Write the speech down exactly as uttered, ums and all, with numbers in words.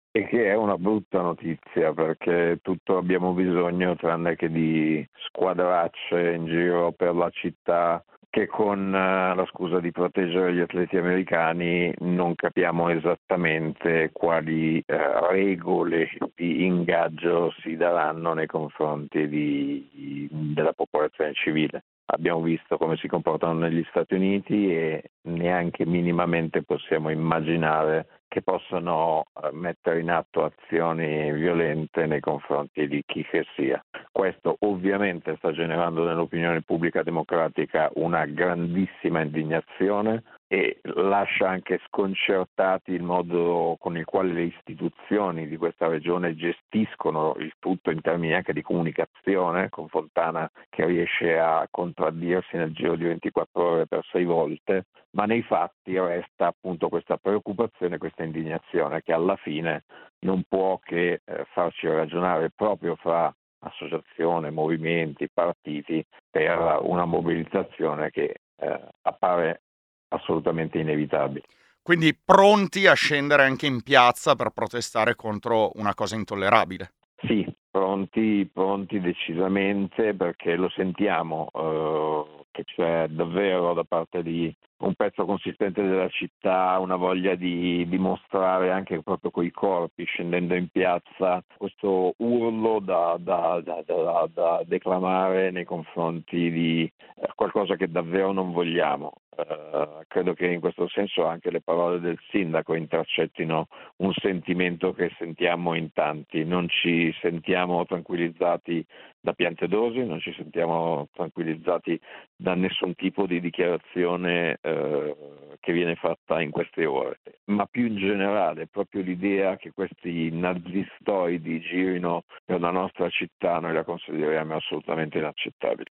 E che è una brutta notizia, perché tutto abbiamo bisogno tranne che di squadracce in giro per la città che con eh, la scusa di proteggere gli atleti americani non capiamo esattamente quali eh, regole di ingaggio si daranno nei confronti di- della popolazione civile. Abbiamo visto come si comportano negli Stati Uniti e neanche minimamente possiamo immaginare che possano eh, mettere in atto azioni violente nei confronti di chi che sia. Questo ovviamente sta generando nell'opinione pubblica democratica una grandissima indignazione e lascia anche sconcertati il modo con il quale le istituzioni di questa regione gestiscono il tutto in termini anche di comunicazione, con Fontana che riesce a contraddirsi nel giro di ventiquattro ore per sei volte, ma nei fatti resta appunto questa preoccupazione, questa indignazione che alla fine non può che eh, farci ragionare proprio fra associazioni, movimenti, partiti per una mobilitazione che eh, appare assolutamente inevitabile. Quindi pronti a scendere anche in piazza per protestare contro una cosa intollerabile. Sì, pronti, pronti decisamente perché lo sentiamo eh, che c'è davvero da parte di un pezzo consistente della città una voglia di dimostrare anche proprio coi corpi, scendendo in piazza, questo urlo da, da, da, da, da declamare nei confronti di eh, qualcosa che davvero non vogliamo. Uh, credo che in questo senso anche le parole del sindaco intercettino un sentimento che sentiamo in tanti. Non ci sentiamo tranquillizzati da Piantedosi, non ci sentiamo tranquillizzati da nessun tipo di dichiarazione uh, che viene fatta in queste ore, ma più in generale proprio l'idea che questi nazistoidi girino per la nostra città noi la consideriamo assolutamente inaccettabile.